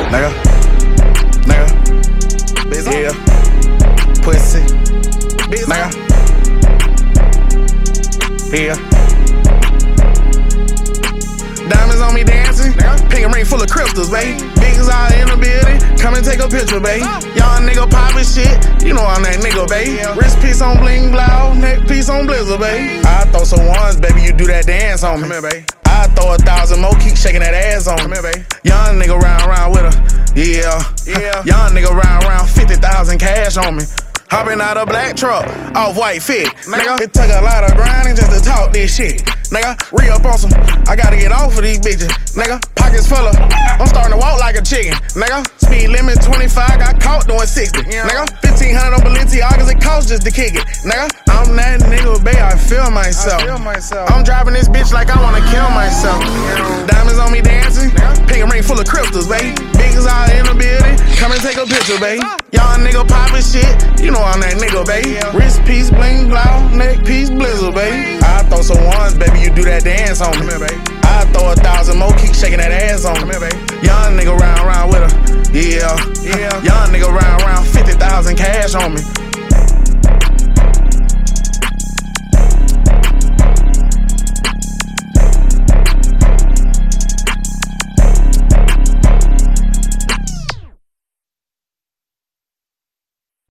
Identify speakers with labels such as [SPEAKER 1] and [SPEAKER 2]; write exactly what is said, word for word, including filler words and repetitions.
[SPEAKER 1] Nigga, nigga, yeah, pussy, nigga, yeah. Diamonds on me dancing, pink ring full of crystals, babe. Bigs all in the building, come and take a picture, babe. Young nigga poppin' shit, you know I'm that nigga, babe. Wrist piece on bling blow, neck piece on blizzard, babe. I throw some ones, baby, you do that dance on me. Come here, babe. I throw a thousand more, keep shaking that ass on me. Come here, babe. Young nigga round round with her, yeah, yeah. Young nigga round round fifty thousand cash on me. Hopping out a black truck, off white fit, nigga. It took a lot of grinding just to talk this shit, nigga. Re-up on some, I gotta get off of these bitches, nigga. Pockets full of, I'm starting to walk like a chicken, nigga. Speed limit twenty-five, got caught doing sixty, nigga. fifteen hundred on Balenciagas, it costs just to kick it, nigga. I'm that nigga, babe, I feel myself. I feel myself. I'm driving this bitch like I wanna kill myself. Diamonds on me dancing, pink ring full of crystals, babe. Bigs all in the building, come and take a picture, babe. Young nigga poppin' shit, you know I'm that nigga, babe. Wrist piece, bling, blow, neck piece, blizzard, babe. I throw some ones, baby, you do that dance on me. I throw a thousand more, keep shaking that ass on me. Young nigga round round with her, yeah, yeah. Young nigga round round fifty thousand cash on me.